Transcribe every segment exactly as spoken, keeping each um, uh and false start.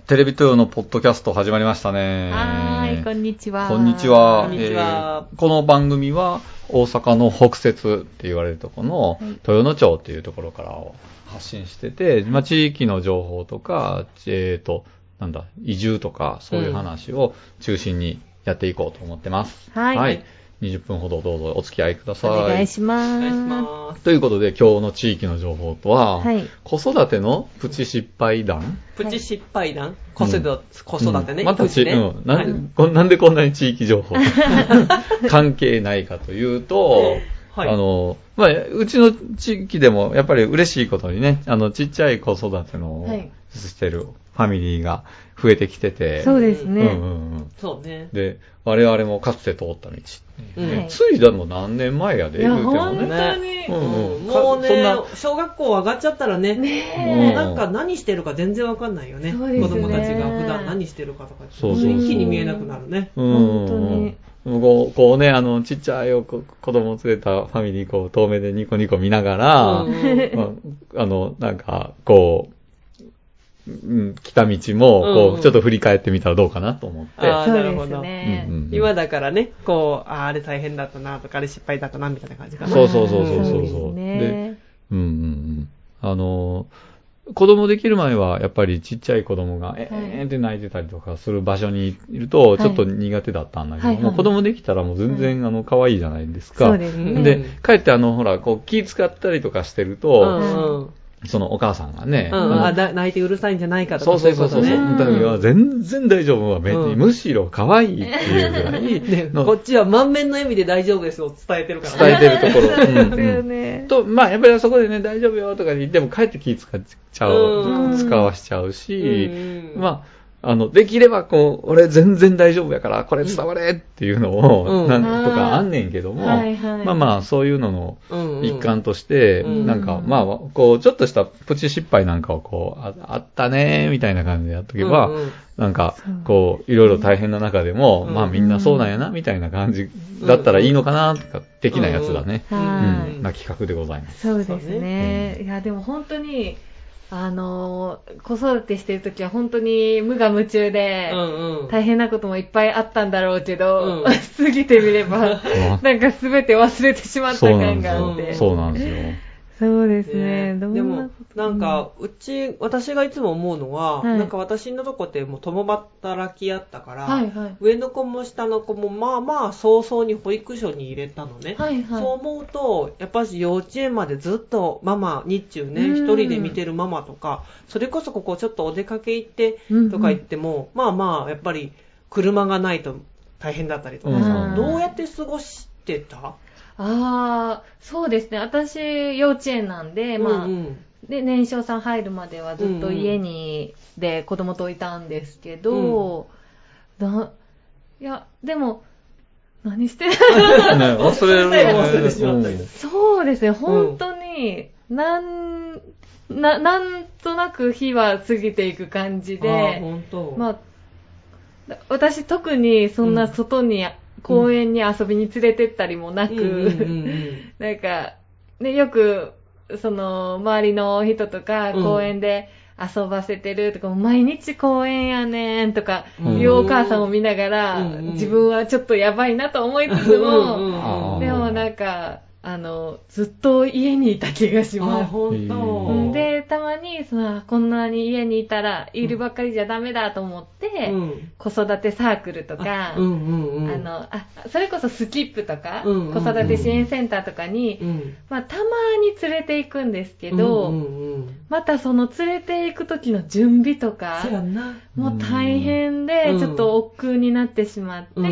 テレビ東洋のポッドキャスト始まりましたね。 はーい、こんにちは。 こんにちは。 こんにちは。 えー、この番組は大阪の北摂って言われるところの豊野町っていうところから発信してて、まあ、地域の情報とか、えーと、なんだ、移住とかそういう話を中心にやっていこうと思ってます。 うん、はい。はいにじゅっぷんほどどうぞお付き合いください。 お願いします。 お願いします。 ということで今日の地域の情報とは、はい、子育てのプチ失敗談プチ失敗談、子育て、うん、子育てね。 うん、またち、ね、うん、なんで、はい、なんでこんなに地域情報関係ないかというと、はい、あの、まあ、うちの地域でもやっぱり嬉しいことにね、あの、ちっちゃい子育てのしてるファミリーが増えてきてて。 そうですね。うんうんうん。そうね。 で、我々もかつて通った道。 うんね、ついでも何年前やで、言うてもね。 本当に。 うんうん、もうね、小学校上がっちゃったらね、ねもうなんか何してるか全然わかんないよね。 そうですね。 子供たちが普段何してるかとか。そうそうそう。一気に見えなくなるね。 うん、本当に。こう、こうね、あの、ちっちゃい子供を連れたファミリー、こう、遠目でニコニコ見ながら、うんうんまあ、あの、なんか、こう、うん、来た道も、こう、うんうん、ちょっと振り返ってみたらどうかなと思って。 ああ、なるほど。 ねうんうん、今だからね、こう、ああ、あれ大変だったなとか、あれ失敗だったな、みたいな感じかな。 そうそうそうそうそう。 そうですね、 で、うんうんうん。あの、子供できる前は、やっぱりちっちゃい子供が、えーって泣いてたりとかする場所にいると、ちょっと苦手だったんだけど、はいはいはい、もう子供できたらもう全然、はい、あの、可愛いじゃないですか。 そうですね。 で、かえってあの、ほら、こう、気使ったりとかしてると、うんうんそのお母さんがね、 うん、あだ泣いてうるさいんじゃないかとかそうそうそうそう、うん、だから全然大丈夫は、うん、むしろ可愛いっていうぐらい、 ね、こっちは満面の笑みで大丈夫ですを伝えてるからね。伝えてるところ。 うんうんね、 と、まあやっぱりそこでね、大丈夫よとか言っても帰って気使っちゃう、うん、使わしちゃうし、うん、まあ、あの、できればこう、俺全然大丈夫やから、これ伝われっていうのを、うん、なんとかあんねんけども、はいはい、まあまあ、そういうのの一環として、うんうん、なんか、まあ、こう、ちょっとしたプチ失敗なんかをこう、あ, あったねーみたいな感じでやっとけば、うんうん、なんか、こう、いろいろ大変な中でも、うん、まあみんなそうなんやな、みたいな感じだったらいいのかな、とか、的なやつだね。うん、うんうん、な企画でございます。 そうですね。いや、でも本当に、あのー、子育てしてるときは本当に無我夢中で、うんうん、大変なこともいっぱいあったんだろうけど、うん、過ぎてみれば、なんか全て忘れてしまった感があって。 そうなんですよ。 そうですね。 ねどんなでも、なんか、うち、私がいつも思うのは、はい、なんか私のとこってもう共働きやったから、はいはい、上の子も下の子もまあまあ早々に保育所に入れたのね。はいはい、そう思うと、やっぱし幼稚園までずっとママ、日中ね、一人で見てるママとか、それこそここちょっとお出かけ行ってとか言っても、うんうん、まあまあ、やっぱり車がないと大変だったりとかさ、うん、どうやって過ごしてた？ ああ、そうですね。私、幼稚園なんで、まあ、うんうん、で、年少さん入るまではずっと家に、うんうん、で子供といたんですけど、うん、だいや、でも、何してるの、ね、忘れる忘れてしまったり、うん、 そうですね、本当に、うん、なん、な、なんとなく日は過ぎていく感じで、 あ、本当。 まあ、私特にそんな外に、うん公園に遊びに連れてったりもなく、うんうんうんうん、なんか、ね、よく、その、周りの人とか、公園で遊ばせてるとか、うん、毎日公園やねんとか、いうお母さんを見ながら、うんうん、自分はちょっとやばいなと思いつつも、うんうん、でもなんか、あの、ずっと家にいた気がします。 あ、本当。 で、たまに、その、こんなに家にいたら、いるばっかりじゃダメだと思って、うん、子育てサークルとか、あ、うんうんうん、あの、あ、それこそスキップとか、うんうんうん、子育て支援センターとかに、うん、まあ、たまに連れて行くんですけど、うんうんうん、またその連れて行く時の準備とか、もう大変で、ちょっと億劫になってしまって、うんうん、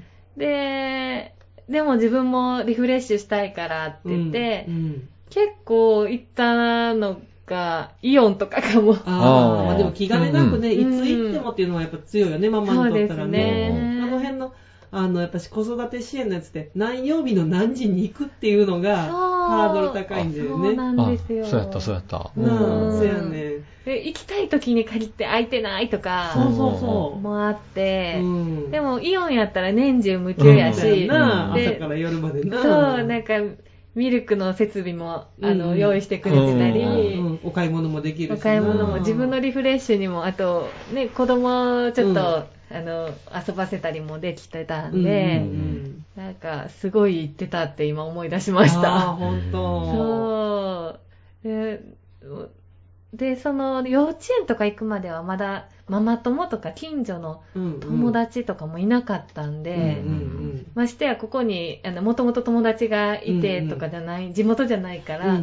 で、でも自分もリフレッシュしたいからって言って、うんうん、結構行ったのがイオンとかかも。 ああ、まあでも気兼ねなくね、うん、いつ行ってもっていうのはやっぱ強いよね、ママにとったらね。そうですね。あの辺の、あの、やっぱし子育て支援のやつって何曜日の何時に行くっていうのがハードル高いんだよね。 そうなんですよ。 そうやった、そうやった。 なあ、そうやね。 で、行きたい時に限って空いてないとか、 そうそうそう。 もあって、うん、でもイオンやったら年中無休やし、 うん、なあ、朝から夜までな。 そう、なんか、 ミルクの設備も、あの、うん、用意してくれてたり、うんうん、お買い物もできるし。 お買い物も、自分のリフレッシュにも、あと、ね、子供ちょっと、うんあの、遊ばせたりもできてたんで、うんうんうん、なんか、すごい行ってたって今思い出しました。 ああ、ほんと。 そう。で、で、その、幼稚園とか行くまではまだ、ママ友とか近所の友達とかもいなかったんで、うんうん、ましてやここに、あの、もともと友達がいてとかじゃない、うんうん、地元じゃないから、うんうん、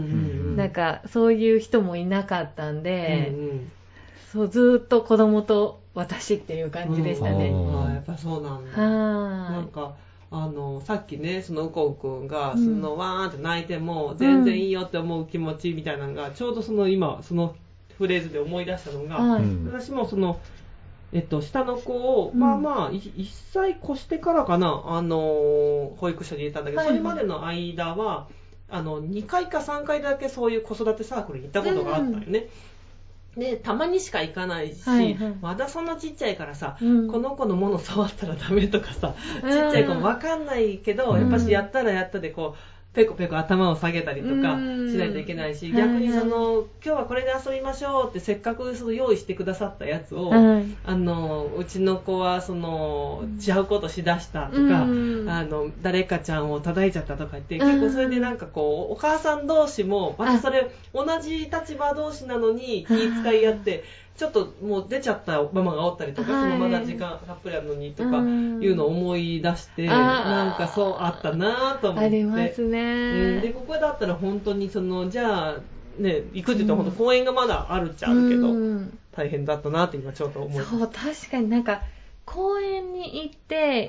なんか、そういう人もいなかったんで、うんうんそう、ずーっと子供と私っていう感じでしたね。 うん、ああ、やっぱそうなんだ。なんか、あの、さっきね、そのうこうくんが、その、わーんって泣いても、全然いいよって思う気持ちみたいなのが、ちょうどその今、そのフレーズで思い出したのが、はい、私もその、えっと、下の子を、まあまあ、いっさい越してからかな、あの、保育所に入れたんだけど、はいはい、それまでの間は、あの、にかいかさんかいだけそういう子育てサークルに行ったことがあったよね。うんで、たまにしか行かないし、はいはい、まだそんなちっちゃいからさ、うん、この子のもの触ったらダメとかさ、ちっちゃい子もわかんないけど、うん、やっぱしやったらやったでこう、ペコペコ頭を下げたりとかしないといけないし、うん、逆にその、はいはい、今日はこれで遊びましょうってせっかくその用意してくださったやつを、はい、あの、うちの子はその、違うことしだしたとか、うん、あの、誰かちゃんを叩いちゃったとか言って、結構それでなんかこう、お母さん同士も、またそれ、同じ立場同士なのに気遣い合って、ちょっともう出ちゃったママがおったりとか、はい、そのまだ時間たっぷりあるのにとかいうのを思い出して、なんかそうあったなぁと思って。 ありますね、 うん。で、ここだったら本当にその、じゃあ、ね、行くって言ったら本当公園がまだあるっちゃあるけど、うん、大変だったなって今ちょっと思います。 そう、確かになんか、公園に行って、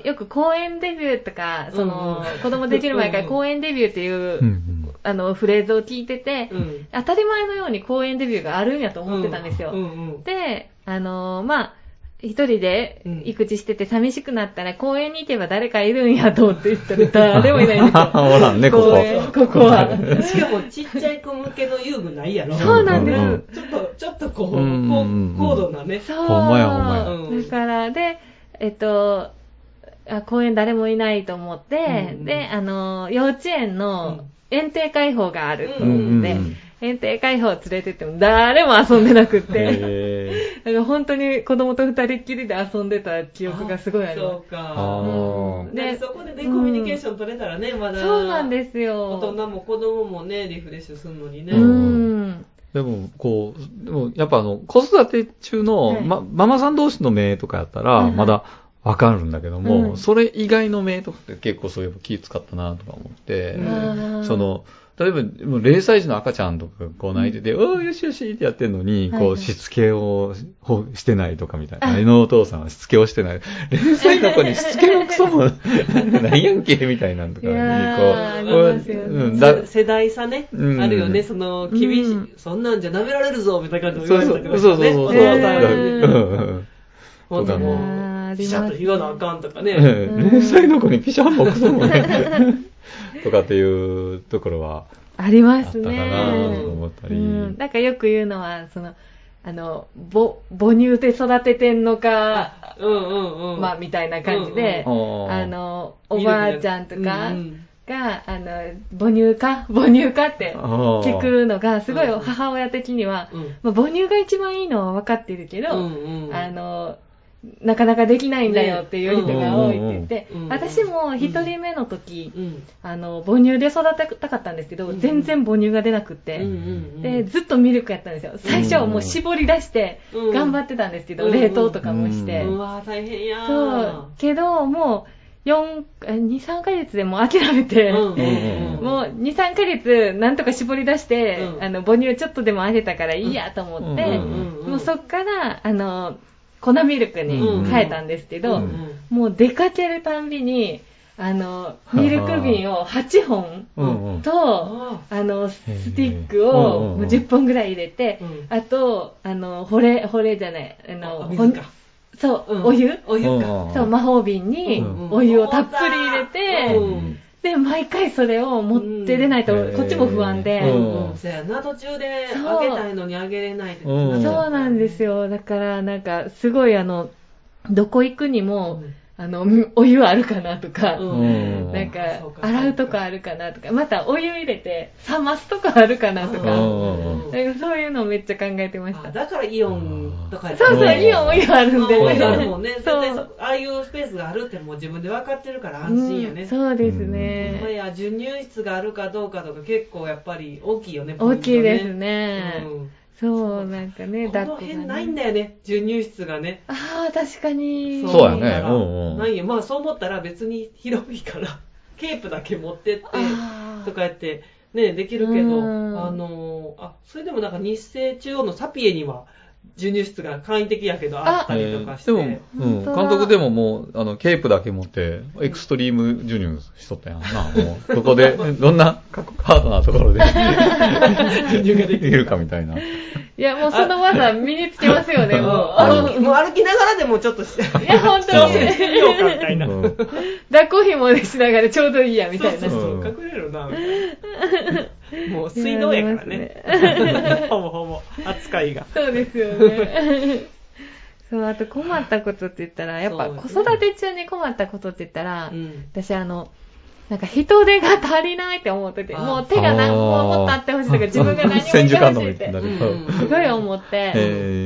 よく公園デビューとか、その、うん、子供できる前から公園デビューっていう、うん、あの、フレーズを聞いてて、うん、当たり前のように公園デビューがあるんやと思ってたんですよ。うんうんうん、で、あのー、まあ、一人で育児してて寂しくなったら公園に行けば誰かいるんやと思って言ったら誰もいないんですよ。 ほらね、ここ。ここは。 しかもちっちゃい子向けの遊具ないやろ。 そうなんです。 ちょっと、ちょっとこう、高度なね。 そう。ほんまやほんまや。だから、で、えっと、あ公園誰もいないと思って、うんうん、で、あの、幼稚園の園庭開放があると思って、うんうんうん園庭開放連れてっても誰も遊んでなくって、だから本当に子供と二人っきりで遊んでた記憶がすごいあります。 そうか。うん、で、そこでね、コミュニケーション取れたらね、まだ。 そうなんですよ。 大人も子供もね、リフレッシュするのにね。うん。 でも、こう、でもやっぱあの、子育て中の、はいま、ママさん同士の目とかやったら、まだわかるんだけども、うん、それ以外の目とかって結構そういう気使ったなとか思って、うん、その、例えば、もうれいさい児の赤ちゃんとかこう泣いてて、うん、おーよしよしってやってんのに、こう、しつけをしてないとかみたいな。あのお父さんはしつけをしてない。れいさいの子にしつけのクソもないやんけ、みたいなんとかに、こう、 うん、だ世代差ね、うん、あるよね、その、厳しい、うん、そんなんじゃ舐められるぞ、みたいな感じで言われたけど、ね。そうそうそうそう。そうだもう、ピシャッと言わなあかんとかね。 れいさいの子にピシャッもクソもね。とかっていうところはありますね。 あったかなと思ったり、うん。 なんかよく言うのは、その、あの、母、母乳で育ててんのか、うんうんうん、まあ、みたいな感じで、うんうん、あの、おばあちゃんとかが、うんうん、あの、母乳か母乳かって聞くのが、すごい母親的には、うんまあ、母乳が一番いいのは分かってるけど、うんうん、あの、なかなかできないんだよっていう人が多いって言って、ねうんうんうん、私も一人目の時、うん、あの母乳で育てたかったんですけど、うん、全然母乳が出なくって、うんうんうん、でずっとミルクやったんですよ。最初はもう絞り出して頑張ってたんですけど、うん、冷凍とかもして、 うんうん、うわ大変やそうけどもうよん、に、さんかげつでもう諦めて、うんうんうん、もうに、さんかげつなんとか絞り出して、うん、あの母乳ちょっとでもあげたからいいやと思って、うんうんうん、もうそっからあの粉ミルクに変えたんですけど、うんうん、もう出かけるたんびに、あの、ミルク瓶をはっぽんと、うんうん、あの、スティックをもうじゅっぽんぐらい入れて、うん、あと、あの、ほれ、ほれじゃない、あの、 水かそう、うん、お湯お湯か。 そう、魔法瓶にお湯をたっぷり入れて、うんで、毎回それを持って出ないと、こっちも不安で。 うん。そうやな、途中であげたいのにあげれないって、 うん。そうなんですよ。だから、なんか、すごいあの、どこ行くにも、うん、 あの、お湯あるかなとか、うん、なんか、洗うとこあるかなとか、またお湯入れて冷ますとこあるかなとか、うんなんかそういうのをめっちゃ考えてました。 だからイオンとかそうそう、イオンお湯あるんで、ね。 お湯あるもんね。絶対そああいうスペースがあるってもう自分で分かってるから安心やね。 うん、そうですね。 まあ、いや、授乳室があるかどうかとか結構やっぱり大きいよね、 大きいですね。うんそう、なんかね、 抱っこがね。この辺ないんだよね、授乳室がね。 ああ、確かに。 そうやね。うんうん。ないよ。まあそう思ったら別に広いから、ケープだけ持ってって、とかやって、ね、できるけど、あの、あ、それでもなんか日清中央のサピエには、授乳室が簡易的やけどあったりとかして。 えー、でも、うん、監督でももう、あの、ケープだけ持って、エクストリーム授乳しとったやんな。もう、ここで、どんなハードなところで、授乳ができるかみたいな。 いや、もうその技身につけますよね、もう。 歩き、もう歩きながらでもちょっとし、 いや、本当に。 してみようかみたいな。抱っこひもでしながらちょうどいいや、みたいな。 そうそうそう、隠れるな、みたいな。もう水道やからね。ほぼほぼ、扱いが。 そうですよね。そう、あと困ったことって言ったら、やっぱ子育て中に困ったことって言ったら、私あの、なんか人手が足りないって思ってて、もう手が何ももっとあってほしいとか、自分が何もしてほしいって、すごい思って、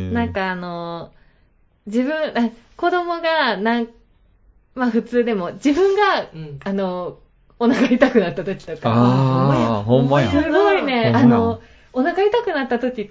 なんかあの、自分、子供がなん、まあ普通でも、自分が、あの、お腹痛くなった時とか、 ああ、ほんまや。 すごいね、あの、お腹痛くなった時って、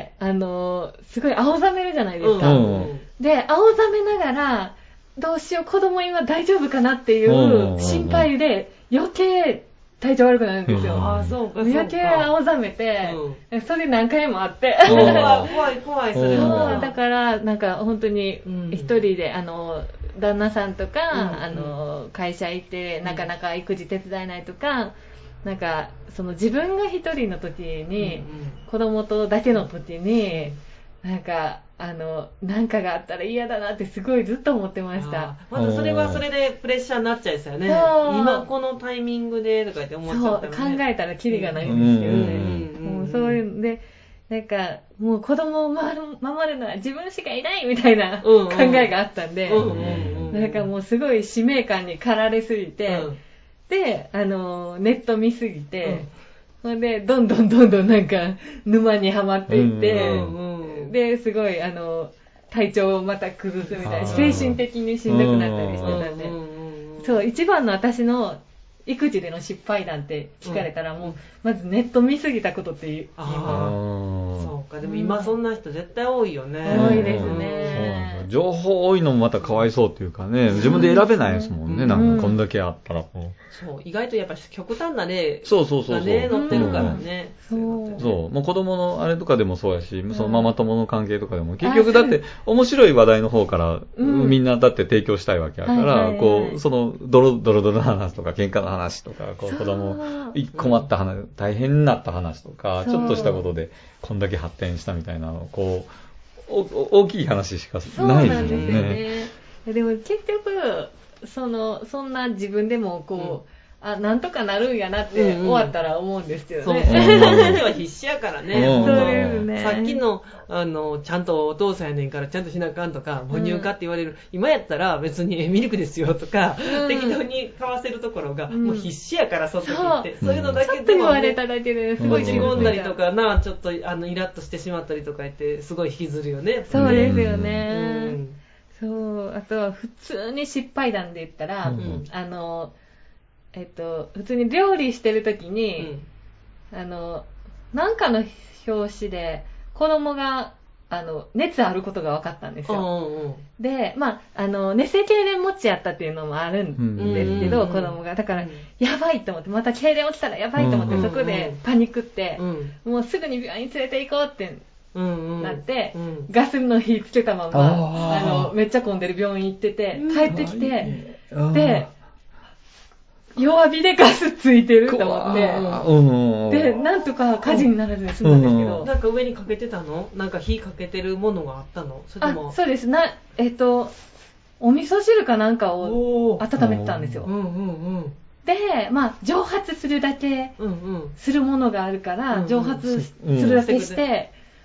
あの、すごい青ざめるじゃないですか。で、青ざめながら、どうしよう、子供今大丈夫かなっていう心配で、余計体調悪くなるんですよ。 ああ、そうか。 余計青ざめて、うん、それ何回もあって。 怖い怖い、それは。だから、なんか本当に一人で、あの、旦那さんとか、うん、あの、会社行って、なかなか育児手伝えないとか、なんか、その自分が一人の時に、うんうん、子供とだけの時に、なんか、あの、なんかがあったら嫌だなってすごいずっと思ってました。 まずそれはそれでプレッシャーになっちゃいですよね。今このタイミングでとか言って思っちゃったら、ね、 そう、考えたらキリがないんですけどね。もうそういうんで、なんか、もう子供を守る、守るのは自分しかいないみたいな考えがあったんで、なんかもうすごい使命感に駆られすぎて、うん、で、あの、ネット見すぎて、うん、それで、どんどんどんどんなんか、沼にはまっていって、うんうん、で、すごい、あの、体調をまた崩すみたいな、精神的にしんどくなったりしてたんで、そう、一番の私の育児での失敗談って聞かれたら、もう、まずネット見すぎたことっていう。 そうか、でも今そんな人絶対多いよね。 多いですね。 情報多いのもまたかわいそうっていうかね、自分で選べないですもんね、なんかこんだけあったらこう。そう、意外とやっぱ極端な例そうそうそうがね、載ってるからね。 そう。そう。もう子供のあれとかでもそうやし、そのママ友の関係とかでも、結局だって面白い話題の方からみんなだって提供したいわけやから、こう、そのドロドロドロの話とか喧嘩の話とか、こう子供困った話、大変になった話とか、ちょっとしたことでこんだけ発展したみたいなのをこう、お大きい話しかないですもんね。そうなんですよね。 でも結局そのそんな自分でもこう、うん、あなんとかなるんやなって終わったら思うんですけどね。 そうそう。その時は必死やからね。 そうですね。 さっきのあのちゃんとお父さんやねんからちゃんとしなあかんとか母乳かって言われる、うん、今やったら別にミルクですよとか、うん、適当に買わせるところが、うん、もう必死やからその時って、そういうのだけでも、ね、ちょっと言われただけですごい落ち込んだりとかな、ちょっとあのイラッとしてしまったりとか言ってすごい引きずるよね。 そうですよね。うん、そうあとは普通に失敗談で言ったら、うん、あのえっと普通に料理してる時に、うん、あのなんかの表紙で子供があの熱あることが分かったんですよ。うんうん、で、まああの熱性痙攣持ちやったっていうのもあるんですけど、うん、子供がだから、うん、やばいと思ってまた痙攣起きたらやばいと思って、うん、そこでパニックって、うん、もうすぐに病院に連れて行こうって。うんうん、なって、うん、ガスの火つけたまま あ, あのめっちゃ混んでる病院行ってて帰ってきて、うん、で弱火でガスついてると思って、うん、でなんとか火事にならずに済んだんですけど、 うん、なんか上にかけてたの？なんか火かけてるものがあったの？それともあそうですなえっとお味噌汁かなんかを温めてたんですよ。うんうんうん、で、まあ、蒸発するだけするものがあるから、うんうん、蒸発するだけして、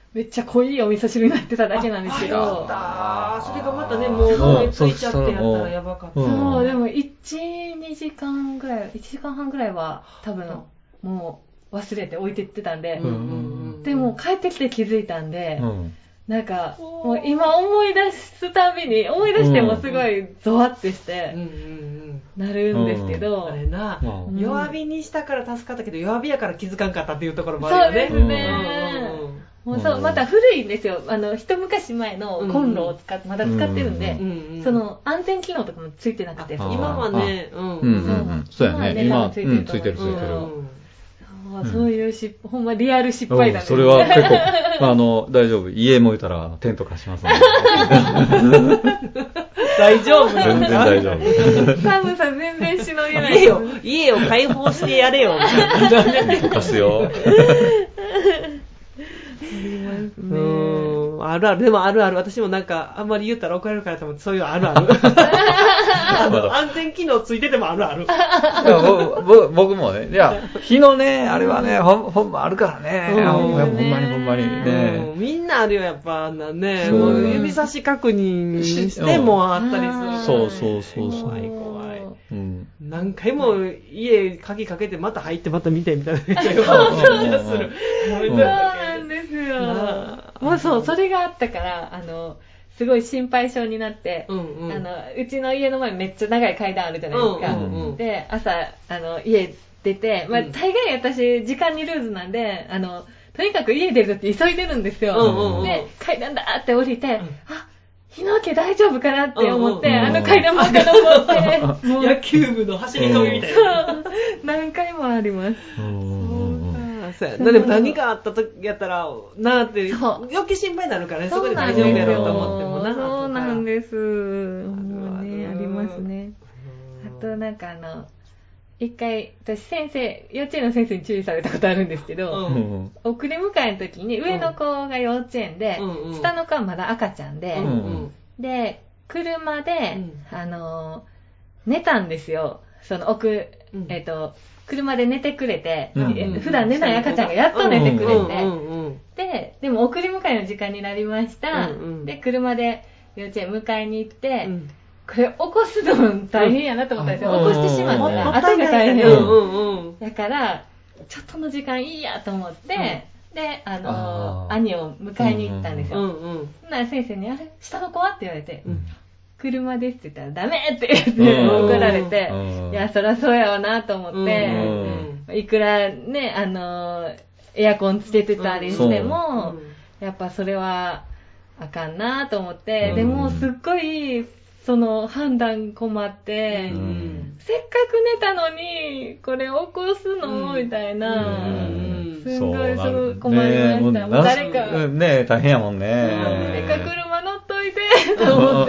めっちゃ濃いお味噌汁になってただけなんですけど。 あそれがまたね、もう焦げついちゃってやったらやばかった。 そう、でもいち、にじかんぐらい、いちじかんはんぐらいは多分もう忘れて置いてってたんで、うんうんうん、でも帰ってきて気づいたんで、うん、なんかもう今思い出すたびに、思い出してもすごいゾワってしてなるんですけど、 うんうんうん、あれな、うん、弱火にしたから助かったけど弱火やから気づかんかったっていうところもあるよね。 そうですね。うんうんうん、もうそう、また古いんですよ。あの、一昔前のコンロを使って、まだ使ってるんで、うんうん、その、安全機能とかもついてなくて、 今はね、 うんうん、そうやね。今はついてる、ついてる、ついてる。 そういう失敗、ほんまリアル失敗だね。 それは結構、あの、大丈夫。家燃えたらテント貸しますので。 大丈夫全然大丈夫。 寒さ全然しのげない。 家を、家を開放してやれよ、みたいな。 テント貸すよ。 うーん、あるある。でもあるある。私もなんか、あんまり言ったら怒られるからと思って、そういうのあるある。あの安全機能ついててもあるある。いや僕もね、いや、火のね、あれはね、ほん、ほんまあるからね。うん、ほんまにほんまにね。 みんなあるよ、やっぱ、あんなね。もう指差し確認してもあったりする。 そうそうそうそう。 怖い怖い。うん、何回も家鍵かけてまた入ってまた見てみたいな感じがする。 そうなんですよ。もうそう、それがあったから、あの、すごい心配性になって、うんうん、あの、うちの家の前めっちゃ長い階段あるじゃないですか。うんうんうん、で、朝、あの、家出て、まあ、大概私、時間にルーズなんで、あの、とにかく家出るとき急いでるんですよ。うんうんうん、で、階段だーって降りて、うん、あ、日の家大丈夫かなって思って、うんうん、あの階段ばっか登って、 もう野球部の走り込みみたいな。 そう、何回もあります。 そうやな。でも何かあった時やったらなーって余計心配になるからね。そこで大丈夫やろうと思ってもな。 そうなんです。もうね、ありますね。あとなんかあの一回私先生幼稚園の先生に注意されたことあるんですけど、うん、送り迎えの時に上の子が幼稚園で、うん、下の子はまだ赤ちゃんで、うん、で車で、うん、あの寝たんですよ。その奥、うん、えっと車で寝てくれて、うんうん、普段寝ない赤ちゃんがやっと寝てくれて、うんうんうん、で、でも送り迎えの時間になりました。うんうん、で、車で幼稚園迎えに行って、うん、これ起こすの大変やなと思ったんですよ。うん、起こしてしまったら、後が大変。うんうん、だから、ちょっとの時間いいやと思って、うん、で、あのー、兄を迎えに行ったんですよ。うんうん、そんなら先生に、あれ下の子はって言われて、うん、車ですって言ったらダメって言って怒られて、いや、そりゃそうやわなと思って、いくらね、あの、エアコンつけてたりしても、やっぱそれはあかんなと思って、でもすっごい、その判断困って、せっかく寝たのに、これ起こすのみたいな、すんごいそう困りました。もう誰か、 ね、大変やもんね。 誰か車乗っといて、と思って。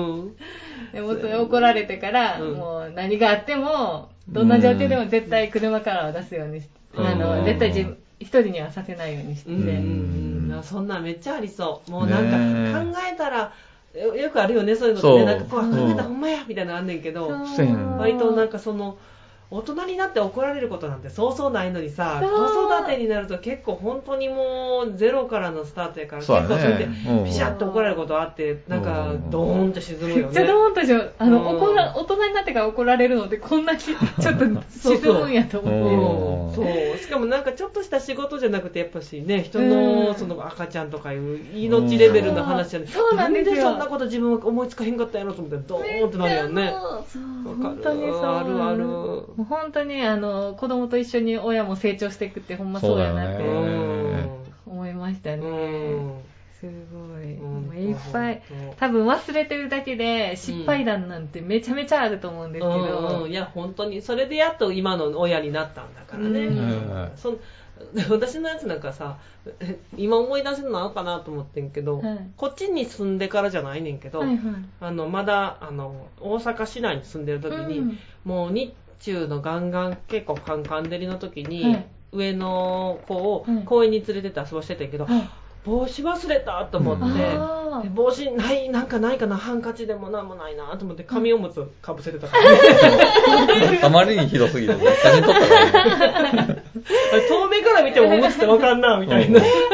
でもそれ怒られてから、うん、もう何があっても、どんな状況でも絶対車からは出すようにして、うん、あの、絶対自分、一人にはさせないようにして。うんうん、そんなんめっちゃありそう。もうなんか考えたら、よ, よくあるよね、そういうのってね。なんかこう、考えたらほんまやみたいなのあんねんけど、割となんかその、大人になって怒られることなんてそうそうないのにさ、子育てになると結構本当にもうゼロからのスタートやから、結構それでピシャッと怒られることあって、なんかドーンと沈むよね。 めっちゃドーンとしよう。あの、怒ら、大人になってから怒られるのってこんなちょっと沈むんやと思って。 そうそう。しかもなんかちょっとした仕事じゃなくてやっぱしね、人のその赤ちゃんとかいう命レベルの話じゃね、 そうなんですよ。 なんでそんなこと自分は思いつかへんかったんやろと思ってドーンってなるよね。 そう、本当にそう。 あるある。 本当にあの子供と一緒に親も成長していくってほんまそうやなって思いましたね。すごい、うん、いっぱい多分忘れてるだけで失敗談なんてめちゃめちゃあると思うんですけど、 うんうん、いや本当にそれでやっと今の親になったんだからね。うん、そ私のやつなんかさ、今思い出せるのあるかなと思ってんけど、はい、こっちに住んでからじゃないねんけど、はいはい、あのまだあの大阪市内に住んでる時に、うん、もう日中のガンガン結構カンカン照りの時に、はい、上の子を公園に連れてって遊ばしてたんやけど、はい、帽子忘れたと思って、うん、で帽子ないなんかないかな、ハンカチでもなんもないなと思って紙おむつかぶせてたから、 ね、あまりにひどすぎて写真撮ったからね遠目から見てもおむつってわかんなみたいな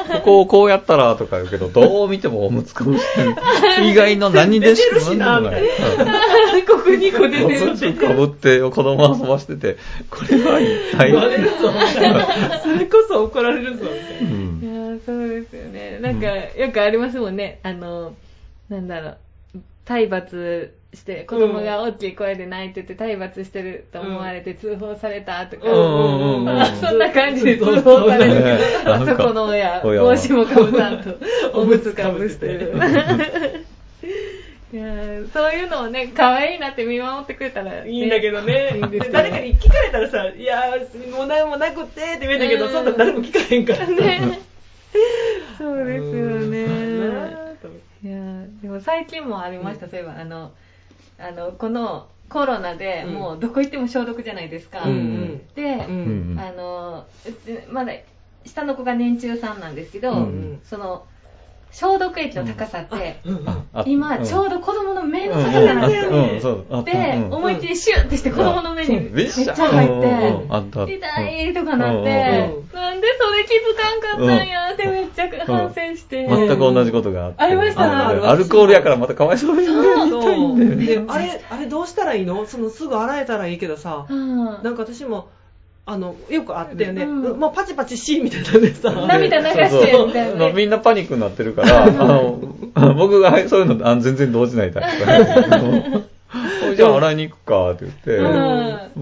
ここをこうやったらとか言うけど、どう見てもおむつかぶしてる。意外の何でしかなんでもない。 ここにこ出てるおむつかぶって子供遊ばしてて、これは一体。 それこそ怒られるぞ、みたいな。 うん、いや、そうですよね。なんか、よくありますもんね。あの、なんだろう。体罰して、子供が大きい声で泣いてて体罰してると思われて通報されたとか、うんうんうん、そんな感じで通報されるけど、あそこの親、帽子もかぶさんと、おむつかぶしてる。いやそういうのをね、可愛いなって見守ってくれたら、ね、 いいんだけどね。いいんですけど誰かに聞かれたらさ、いやー、もう何もなくってって言うんだけど、そんな誰も聞かへんからね。 そうですよね。いやでも最近もありました、うん、そういえばあのあのこのコロナでもうどこ行っても消毒じゃないですか、うん、で、うん、あのまだ下の子が年中さんなんですけど、うん、その消毒液の高さって、うん、今ちょうど子供の目の高さなんですよ、うん、で、思いっきりシュッてして子供の目にめっちゃ入って痛いとかなって、なんでそれ気づかんかったんやってめっちゃ反省して、 全く同じことがあって、 ありましたね。 アルコールやからまたかわいそうにね。で、あれあれどうしたらいいの？そのすぐ洗えたらいいけどさ、なんか私もあのよくあったよね、うん、もうパチパチしみたいなんでさ涙流してみたいな、 ね、みんなパニックになってるからあの僕がそういうのあの全然動じないタイプだじゃあ洗いに行くかって言って、うん、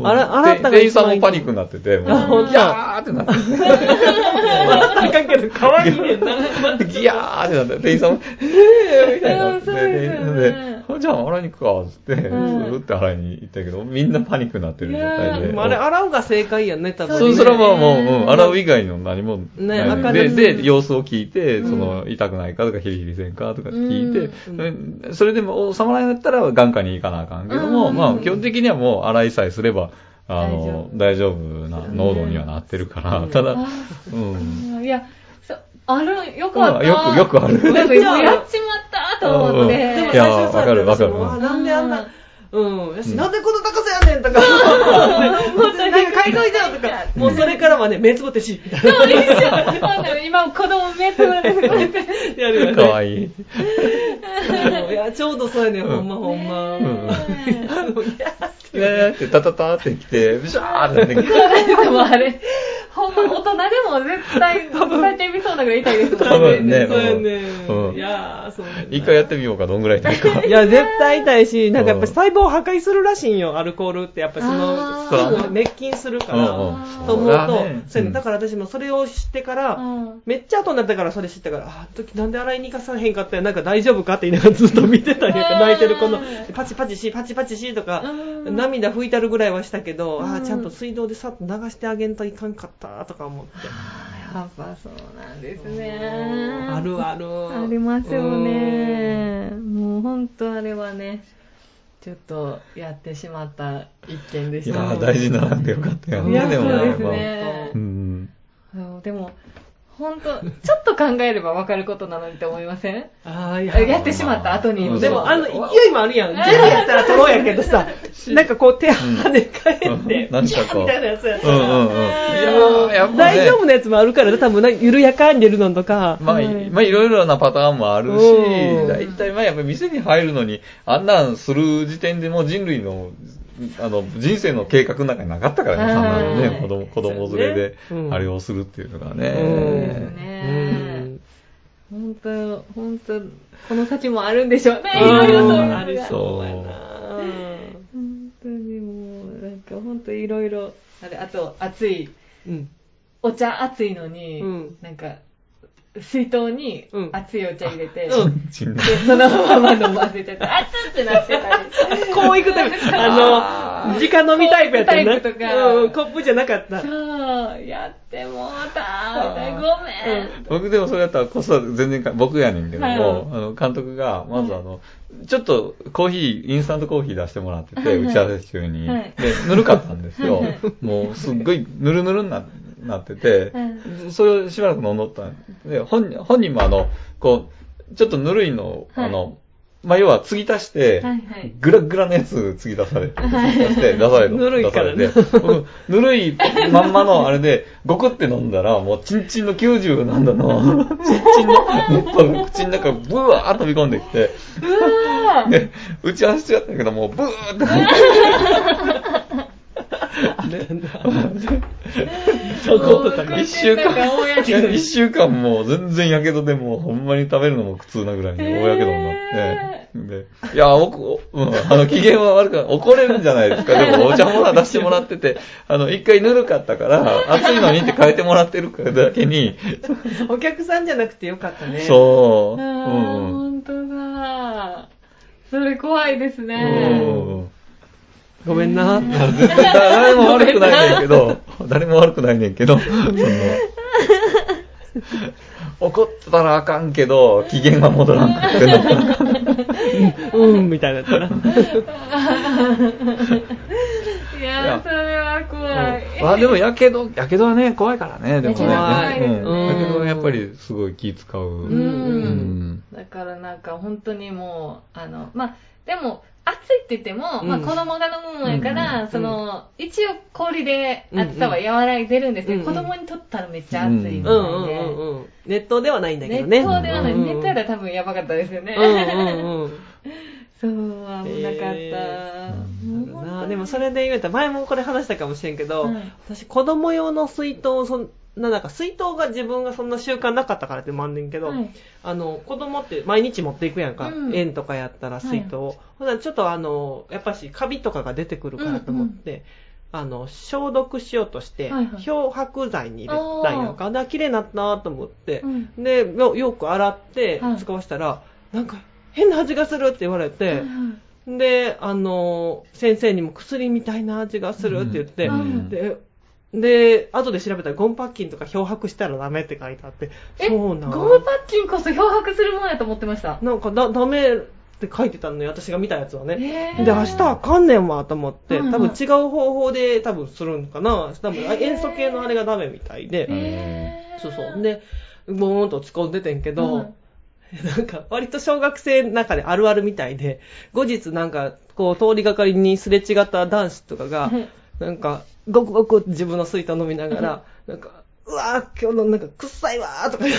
洗った店員さんもパニックになってて、もうギャーってなって笑ったらあかんけど可愛いねんなギヤーってなって店員さんもえーみたいになってでじゃあ洗いに行くかって言って、うん、スーって洗いに行ったけどみんなパニックになってる状態で、 あれ洗うが正解やね多分ね。 そ, それはもう、うん、洗う以外の何もない、ね、で, で様子を聞いて、うん、その痛くないかとかヒリヒリせんかとか聞いて、うん、それでも収まらないんだったら眼科に行かなあかんけども、うん、まあ基本的にはもう洗いさえすればあの大丈夫な濃度にはなってるから、うん、ただ、うん、 いやあるよかった、 よくよくあるなんかやっちまったと思って、 うん、いやわかるわかる、 なんであんなうん、よし、うん、なんでこの高さやねんとか、もっとなんか買いといてよとか、もうそれからはね、目つぶってし、みたいな。 そうですよ。今、子供目つぶってし、 やるよね。 かわいい。 いや、ちょうどそうやねん、ほんまほんま。うん。 いやいやって、タタタってきて、ブシャーってなってきて。 でもあれ、ほんま大人でも絶対、最低見そうなぐらい痛いですもんね。 多分ね。 そうやね。うん。いやー、そうね。 一回やってみようか、どんぐらい痛いか。 いや、絶対痛いし、なんかやっぱ細胞を破壊するらしいんよ、アルコールって。やっぱその、すぐ滅菌するから、と思うと、そうやね。だから私もそれを知ってから、めっちゃ後になったからそれ知ったから、あ、あの時なんで洗いに行かさへんかったよ、なんか大丈夫かって言いながらずっと見てたんやけど、泣いてる子の、パチパチし、パチパチしとか、涙拭いたるぐらいはしたけど、ああ、ちゃんと水道でさっと流してあげんといかんかったとか思って。 やっぱそうなんですね。 あるある。 ありますよね。もう本当あれはね、ちょっとやってしまった一件でした。 いや大事ななんてよかったよね。 いや、そうですね。 うん、 でも本当ちょっと考えれば分かることなのにって思いません？ ああ、いや、 やってしまった後に、 まあ、でもあの勢いもあるやん。ゼロやったら取ろうやけどさ、なんかこう手跳ね返って、うん、なんかこうみたいなやつやったら、うんうんうん、いややっぱ、ね、大丈夫なやつもあるから、多分緩やかに出るのとか、 まあ、うん、まあいろいろなパターンもあるし、だいたいまあやっぱり店に入るのにあんなんする時点でもう人類のあの人生の計画の中になかったからね、そんなのね、子供子供連れであれをするっていうのがね。 うんね、本当本当この先もあるんでしょうね。いろいろとありそうやな。 本当にもうなんか本当いろいろあれ、あと熱い、うん、お茶熱いのに、うん、なんか水筒に熱いお茶入れて、うん、でそのまま飲ませてた。熱ってなってたり。 こういくタイプ。あの、直飲みタイプやったよな。 タイプとか、 うん。コップじゃなかった。 そう、やってもうたみたいな。ごめん。 僕でもそれやったらこそ全然僕やねんけども、はい、あの監督がまずあの、はい、ちょっとコーヒー、インスタントコーヒー出してもらってて、はい、打ち合わせ中に、はい。で、ぬるかったんですよ。はい、もうすっごいぬるぬるになって。なってて、うん、それをしばらく飲んどったんで、本人、本人もあの、こう、ちょっとぬるいの、はい、あの、 まあ、要は、継ぎ足して、はいはい、グラグラのやつ継ぎ足されて、はい、継ぎ足して出される。 ぬるいからね。 ぬるいまんまのあれで、ゴクって飲んだら、もう、チンチンのきゅうじゅうなんだの、チンチンの熱波が口の中ブワーッ飛び込んできて、うわーで、打ち合わせちゃったけど、もう、ブーってなって、そことか一週間、一週間もう全然やけどでもほんまに食べるのも苦痛なぐらいに大やけどになって、で、いや、お、うん、あの機嫌は悪くない、怒れるんじゃないですか。でもお茶もら出してもらってて、あの、一回ぬるかったから、暑いのにって変えてもらってるからだけに。 お客さんじゃなくてよかったね。 そう。 うん、ほんとだ。それ怖いですね。うんごめんな。 全然誰も悪くないねんけど、誰も悪くないねんけど、その怒ったらあかんけど、機嫌が戻らんくっての。うん、みたいなやったら。いや、それは怖い。 まあでも、やけど、やけどはね、怖いからね、でもね。 怖いですね。 うん。やけどはやっぱりすごい気使う。うん。 だからなんか本当にもう、あの、まあ、でも、暑いって言っても、うん、まあ子供が飲むもんやから、うん、その、一応氷で暑さは和らいでるんですけど、うんうん、子供にとったらめっちゃ暑いみたいで、うんうんうん、 熱湯ではないんだけどね。 熱湯ではない。うんうん、熱湯やったら多分やばかったですよね。うんうんうん、そう、危なかった。えー、なでもそれで言うと、前もこれ話したかもしれんけど、うん、私子供用の水筒をそんなんか水筒が自分がそんな習慣なかったからってもあんねんけど、はい、あの子供って毎日持っていくやんか、うん、園とかやったら水筒を、はい、ほなちょっとあのやっぱしカビとかが出てくるからと思って、うんうん、あの消毒しようとして、はいはい、漂白剤に入れたんやんか。で綺麗になったなと思って、うん、で よ, よく洗って使わしたら、はい、なんか変な味がするって言われて、はいはい、であの先生にも薬みたいな味がするって言って、うん、でで、後で調べたらゴムパッキンとか漂白したらダメって書いてあって、 そうなん。ゴムパッキンこそ漂白するもんやと思ってました。 なんかだ、ダメって書いてたのよ、私が見たやつはね。で、明日あかんねんわと思って、多分違う方法で多分するんかな。多分塩素系のあれがダメみたいで、そうそう。で、ボーンと突っ込んでてんけど、なんか割と小学生の中であるあるみたいで、後日なんかこう通りがかりにすれ違った男子とかが、なんか、ごくごく自分の水筒飲みながら、なんか、うわー、今日のなんか、臭いわーとか言って、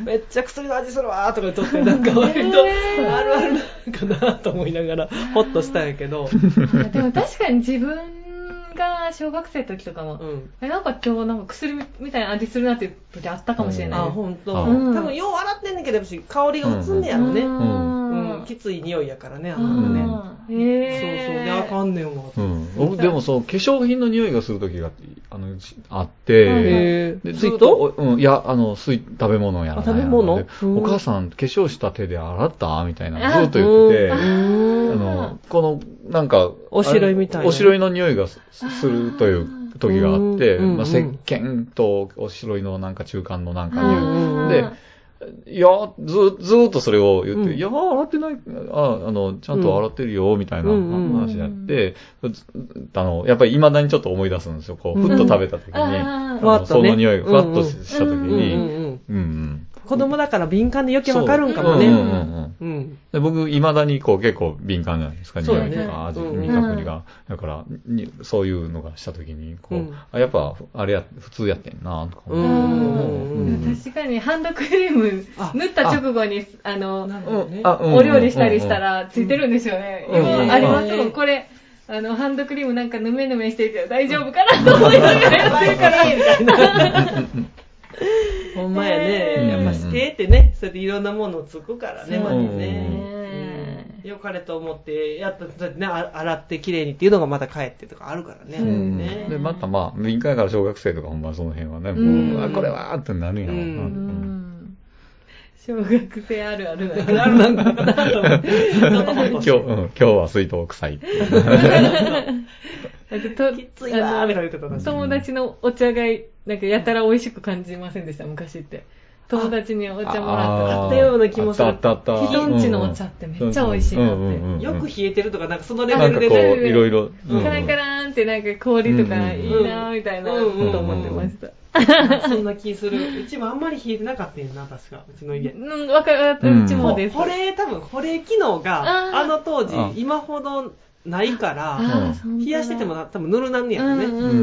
めっちゃ薬の味するわーとか言っとって、なんか割と、あるあるなんかなと思いながら、ホッとしたんやけど。 でも確かに自分が小学生の時とかも、うん、えなんか今日なんか薬みたいな味するなっていう時あったかもしれない。 あ、ほんと。うん、多分、よう洗ってんねんけど、香りが移んねやろね。うんうん、きつい匂いやからね、あのね。へそうそう、で、あかんねんわ。 うん、僕でもそう、化粧品の匂いがする時があのあって、 へで水筒うん、いや、あの、水、食べ物やらない。 食べ物お母さん、化粧した手で洗ったみたいな、ずっと言ってて、あの、この、なんか、 おしろいみたいな。 おしろいの匂いがするという時があって、まあ、石鹸とおしろいのなんか中間のなんか匂い。で、いや、ず、ずーっとそれを言って、うん、いや、洗ってない、あ、あの、ちゃんと洗ってるよ、みたいな話やって、うん、あの、やっぱり未だにちょっと思い出すんですよ。こう、ふっと食べた時に、うん、あのその匂いがふわっとした時に、うんうん、 子供だから敏感で余計わかるんかもね。 で僕、未だにこう結構敏感なんですか、匂いとか味、味覚にが。だからに、そういうのがした時に、こう、うん、あやっぱ、あれや、普通やってんな、とか思う。確かに、ハンドクリーム塗った直後に、あの、ね、お料理したりしたらついてるんですよね。今ありますもん、これ。あの、ハンドクリームなんかぬめぬめしてるけど大丈夫かなと思いながらやってるから、みたいな。 ほんまやね。やっぱ指定ってね、それでいろんなものをつくからね、まずね。良かれと思って、やっと、ね、洗ってきれいにっていうのがまた帰ってとかあるからね。ねで、またまあ、敏感から小学生とかほんまその辺はね、もう、これはーってなるんやろうな。 小学生あるあるなんだなと思って。 今日、うん、今日は水筒臭い。 きついなーって言ってた。 友達のお茶がなんかやたら美味しく感じませんでした昔って。 友達にお茶もらってあったような気もする。 あったあったあった。 人んちのお茶ってめっちゃ美味しいなって。 よく冷えてるとか、なんかそのレベルで。 なんかこう、いろいろ。 カランカランってなんか氷とかいいなみたいなこと思ってました。 そんな気する。うちもあんまり冷えてなかったよな、確か。うちの家。 うん、わかる。うちもです。 保冷、多分保冷機能が、あの当時、今ほど、ないから、冷やしてても多分ぬるなんねやろね、うんうん。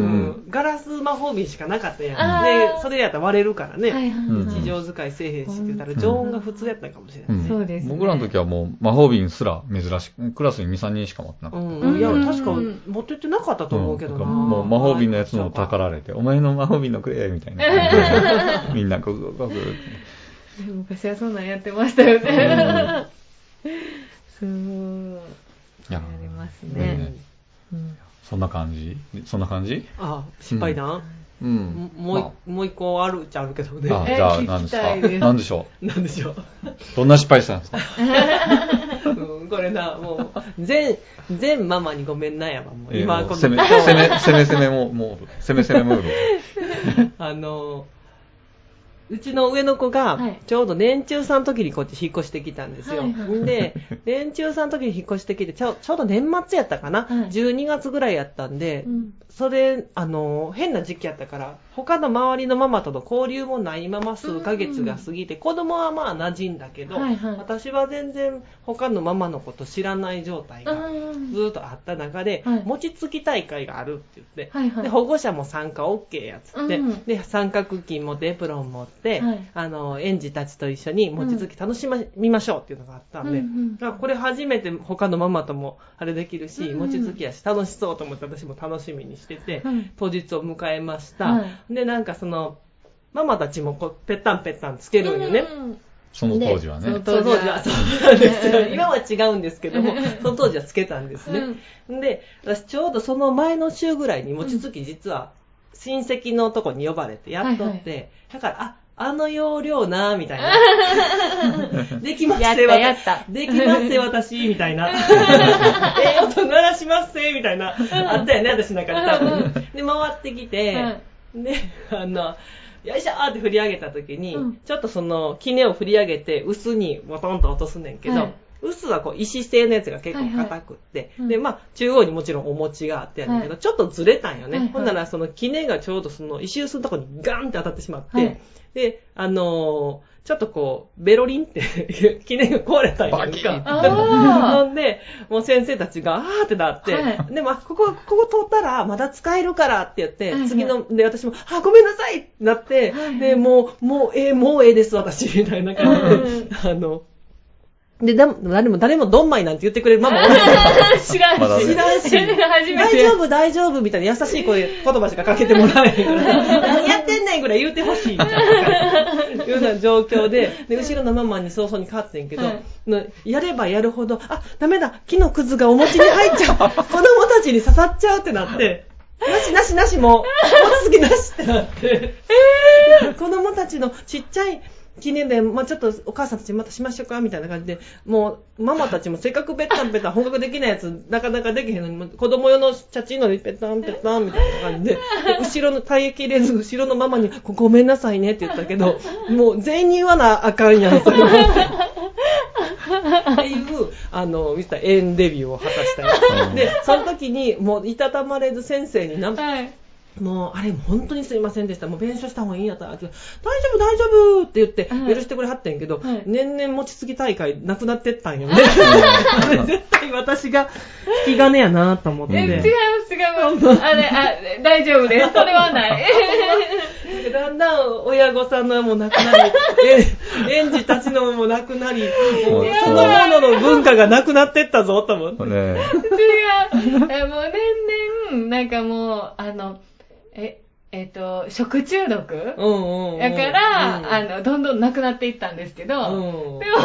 ガラス魔法瓶しかなかったやん。で、それやったら割れるからね。日常使いせえへんしって言ったら常温が普通やったかもしれないね。 そうですね。 僕らの時はもう魔法瓶すら珍しく、クラスにに、さんにんしか持ってなかった。 うん、いや、確か持ってってなかったと思うけどな。うん、 もう魔法瓶のやつのたかられて、お前の魔法瓶のくれみたいな。みんな、こくこく。 昔はそんなんやってましたよね。そう。やりますね。 そんな感じそんな感じああ、失敗談、うん、もう、もう一個あるっちゃあるけどね。 ああ、じゃあ何ですか何でしょう何でしょうどんな失敗したんですかうん、これな、もう、全、全ママにごめんなやわ、もう。今、 この。攻め、攻め、攻め攻めモード。攻め攻めモード。あの、うちの上の子が、ちょうど年中さんの時にこっち引っ越してきたんですよ。はいはい、で、年中さんの時に引っ越してきて、ちょちょうど年末やったかな、はい、じゅうにがつぐらいやったんで、うん、それ、あの、変な時期やったから、他の周りのママとの交流もないまま数ヶ月が過ぎて、うん、子供はまあ馴染んだけど、はいはい、私は全然他のママのこと知らない状態がずっとあった中で、うん、餅つき大会があるって言って、はいはい、で保護者も参加 OK やつって、うん、で、三角巾持ってエプロン持って、はい、あの、園児たちと一緒に餅つき楽しみましょうっていうのがあったんで、うんうん、これ初めて他のママともあれできるし、うんうん、餅つきやし楽しそうと思って私も楽しみにしてて、うん、当日を迎えました。はい、で、なんかその、ママたちもこう、ぺったんぺったんつけるんよね。うんうん、 その当時はね。 その当時は、そうなんですよ。今は違うんですけども、その当時はつけたんですね。うん、で、私ちょうどその前の週ぐらいに餅つき実は親戚のとこに呼ばれてやっとって、はいはい、だから、あ、あの要領なみたいな。できますせ、 やったできますせ、私、みたいな。ええ音鳴らしますせ、みたいな。あったよね、私の中で多分。で、回ってきて、で、あの、よいしょーって振り上げた時に、うん、ちょっとその、杵を振り上げて、臼にボトンと落とすねんけど、はい、臼はこう石製のやつが結構硬くって、はいはい、で、まあ、中央にもちろんお餅があってやねんけど、はい、ちょっとずれたんよね。はいはい、ほんなら、その杵がちょうどその石臼のとこにガンって当たってしまって、はい、で、あのー、ちょっとこう、ベロリンって、杵が壊れたんやんか。ほんで、もう先生たちが、あーってなって、はい、でも、ここ、ここ通ったら、まだ使えるからって言って、はいはい、次の、で、私も、あ、ごめんなさいってなって、はいはい、で、もう、もう、えー、もうええです、私、みたいな感じで、あの、で、誰も、誰もドンマイなんて言ってくれるママおらん。知らんし。 知らんし。大丈夫、大丈夫みたいな優しい声、言葉しかかけてもらえへんから。何やってんねんぐらい言うてほしい。みたいな。いうような状況で、で、後ろのママに早々に勝ってんけど、はい、やればやるほど、あ、ダメだ、木のくずがお餅に入っちゃう。子供たちに刺さっちゃうってなって、なしなしなしもう、餅つきなしってなって、えー、子供たちのちっちゃい、記念で、まあ、ちょっとお母さんたちまたしましょうかみたいな感じで、もうママたちもせっかくペッタンペッタン本格的なやつなかなかできへんのに、子供用のチャチーノにペッタンペッタンみたいな感じで、で後ろの耐えきれず後ろのママにごめんなさいねって言ったけど、もう全員に言わなあかんやんそれっていうあのミスターエンデビューを果たしたよ。でその時にもういたたまれず先生に何、はい、もうあれ本当にすいませんでした、もう弁償した方がいいんやったら大丈夫大丈夫って言って許してくれはってんけど、はい、年々餅つき大会なくなってったんよね。絶対私が引き金やなと思って。 え違います違います。あれあ大丈夫です。それはない。 だんだん親御さんのもなくなり、園児たちのもなくなり、もうそのものの文化がなくなってったぞと思って。 違う。もう年々なんかもうあの。え、えっと、食中毒、うんうんうん、だから、うん、あの、どんどんなくなっていったんですけど、うん、でも、そんなにドンピシャ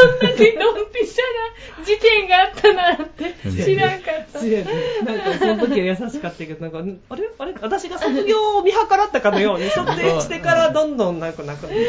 な事件があったなんて知らんかった。 なんか、その時は優しかったけど、なんか、あれあれ私が卒業を見計らったかのように、卒業してからどんどんなくなくなって、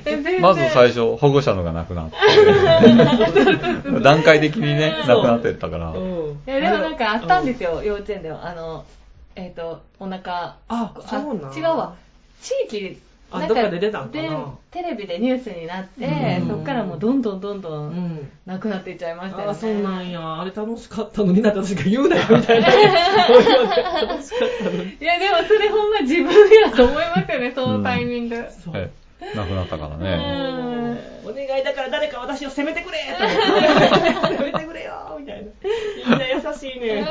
うん、まず最初、保護者のがなくなって、段階的にね、なくなってったから。 いや、でもなんかあったんですよ、幼稚園では。あの、えっ、ー、と、お腹、 あ、そうなん違うわ。地域あ、どっかで出たんかな。 テレビでニュースになって、うん、そっからもうどんどんどんどんなくなっていっちゃいましたよね。 あ、そうなんや。あれ楽しかったのになって私が言うなよみたいな。そういうの楽しかったのに。 いやでもそれほんま自分やと思いますよね、そのタイミング。うん、そう。 なくなったからね。 お願いだから誰か私を責めてくれと思って。責めてくれよみたいな。みんな優しいね。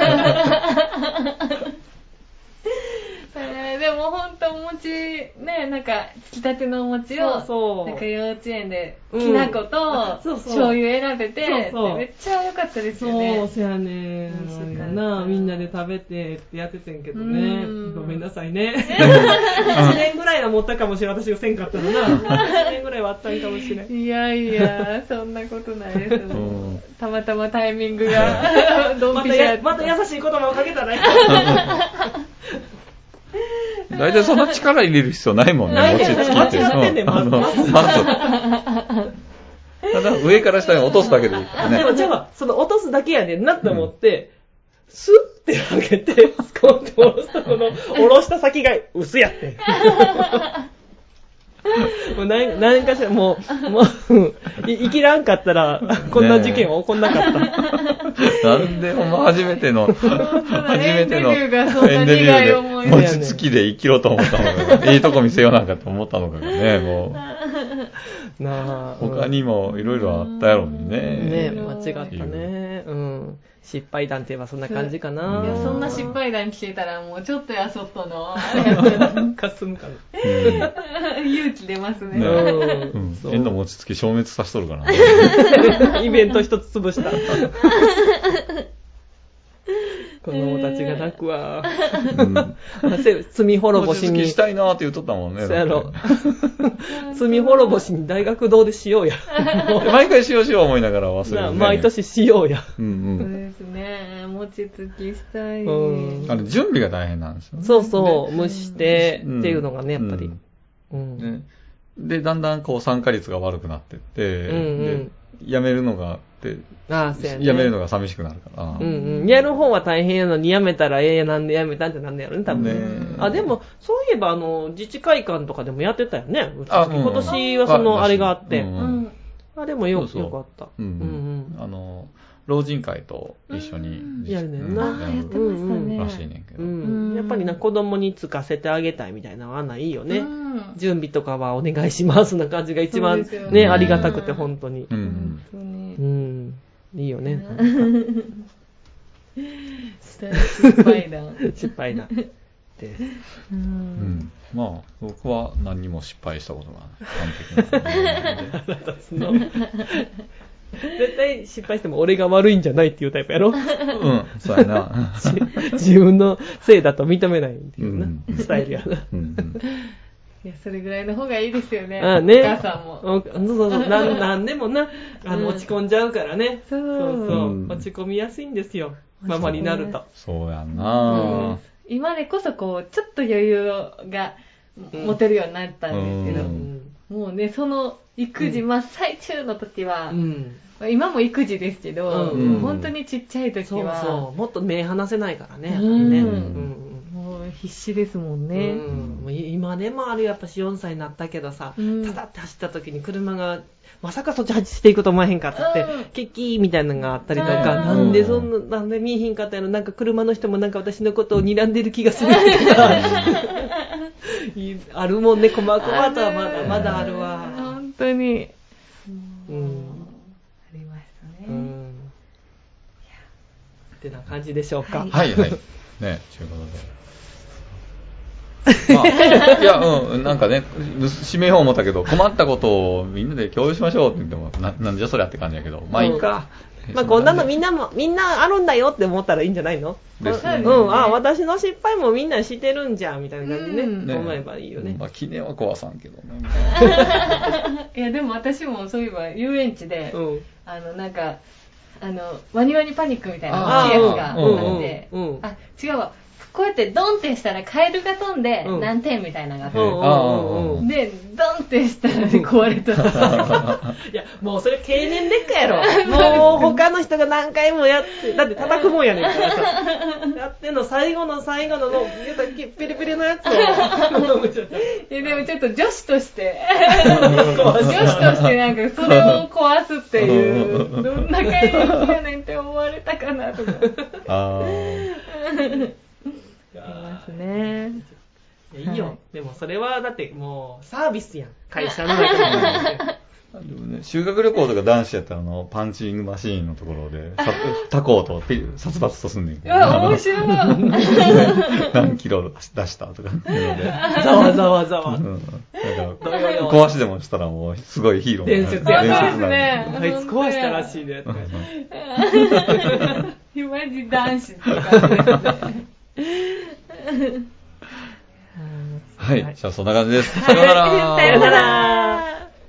えー、でもほんとお餅ね、なんかつきたてのお餅をそうそうなんか幼稚園できな粉と醤油選べて、そうそうめっちゃ良かったですよね。 そうそうやねんな、みんなで食べてってやっててんけどね、ごめんなさいね。いちねんぐらいは持ったかもしれない、私がせんかったのな。いちねんぐらいはあったんかもしれない。 いやいや、そんなことないです。たまたまタイミングがドンピシャまた優しい言葉をかけたらいい。 大体そんな力入れる必要ないもんね、 餅つきって。間違ってんねん、まず。まず。 ただ上から下に落とすだけでいいからね。 でもじゃあ、その落とすだけやねんなって思って、うん、スッて上げて、スコンって下ろしたこの、下ろした先が薄やってん。もう何、何かしら、もう、もう、生きらんかったら、こんな事件は起こんなかった。 なんで、ほんま初めての、初めてのエンデリューで、餅つきで生きろと思ったのか、いいとこ見せようなんかと思ったのかがね、もう。なあ。他にもいろいろあったやろにね。 ね、間違ったね。うん。失敗談って言えばそんな感じかな。 いや、そんな失敗談聞けたらもうちょっとやそっとの、 かすむかな。 勇気出ますね。 うん。縁の餅つき消滅させとるからね。イベント一つ潰した。子供たちが泣くわ。うん、罪滅ぼしに。 餅つきしたいなーって言っとったもんね。 そうやろ。罪滅ぼしに大学堂でしようや。 毎回しようしよう思いながら忘れる、ね。 毎年しようや。 うんうん。そうですね。餅つきしたい。 うん、あれ準備が大変なんですよね。 そうそう。蒸してっていうのがね、やっぱり。 うんね、で、だんだんこう参加率が悪くなってって、うんうん、でやめるのがって、ああそうやね、やめるのが寂しくなるから。 うんうん。やる方は大変やのにやめたらええなんでやめたんってなんだやろね、多分ね。あ、でも、そういえば、あの、自治会館とかでもやってたよね。あ、うん、今年はその、あれがあって。うんうん、あ、でもよ、そうそうよかった。うんうんうん。あの、老人会と一緒にやるねんな。 やってましたね。 らしいねんけど。 やっぱりな、子供につかせてあげたいみたいなのはないよね。準備とかはお願いしますな感じが一番ね、ありがたくて本当に。うん。うん。いいよね。 失敗談。 失敗談。です。 うん。まあ、僕は何にも失敗したことが完璧なので。 絶対失敗しても俺が悪いんじゃないっていうタイプやろ。うん、 そうやな。 自分のせいだと認めないっていうな、うん、スタイルやな。うん、 いや、それぐらいの方がいいですよね。 ああね、 お母さんも。 そうそうそう。なん、なんでもな、あの、落ち込んじゃうからね。そうそうそう。落ち込みやすいんですよ。ママになると。 そうやんな、 うん、今でこそこう、ちょっと余裕が持てるようになったんですけど、うんもうね、その育児真っ最中の時は、うん、今も育児ですけど、うん、本当にちっちゃい時は、 そうそうもっと目離せないからね、やっぱりね、うんうん、 もう必死ですもんね。 うん、今でもあるやっぱしよんさいになったけどさ、うん、ただって走った時に車がまさかそっち走っていくと思えへんかったって、うん、ケッキーみたいなのがあったりとか、なんでそんな、なんで見えへんかったやろ、なんか車の人もなんか私のことを睨んでる気がするとか、あるもんね、細々とはまだまだあるわ。 本当に。 うん。 ありましたね。うん。 ってな感じでしょうか。 はいはい。ね、ということで。まあ、いや、うん、なんかね、締めよう思ったけど、困ったことをみんなで共有しましょうって言っても、な、なんじゃそりゃって感じやけど、まあいいか。 うん、まあこんなのみんなも、みんなあるんだよって思ったらいいんじゃないの？ですね。うん、あ、私の失敗もみんなしてるんじゃんみたいな感じでね、うん、思えばいいよね。 まあ記念は壊さんけどね。 いやでも私もそういえば遊園地で、うん、あのなんか、あの、ワニワニパニックみたいなやつがあって、うんうん、あ、違うわ。こうやってドンってしたらカエルが飛んで何点みたいなのがあって、うん、でドンってしたら壊れた。 いやもうそれ経年劣化やろ。もう他のの人が何回もやって、だって叩くもんやねんからさ、やってんの最後の最後のの、言うたらピリピリのやつを。いやでもちょっと女子として、女子としてなんかそれを壊すっていう、どんな会話やねんって思われたかなとか。あー。ありますね。 いやいいよ、はい、でもそれはだってもうサービスやん、会社の中で。 でもね、修学旅行とか男子やったらあのパンチングマシーンのところでタコと殺伐とすんねんけど、 うわ面白い。 何キロ出したとかっていうのでざわざわざわ、うん、 なんか壊しでもしたらもうすごいヒーロー伝説や伝説ね。 あいつ壊したらしいね。 マジ男子って感じですね。 はい、じゃあそんな感じです。さよなら。 さよなら。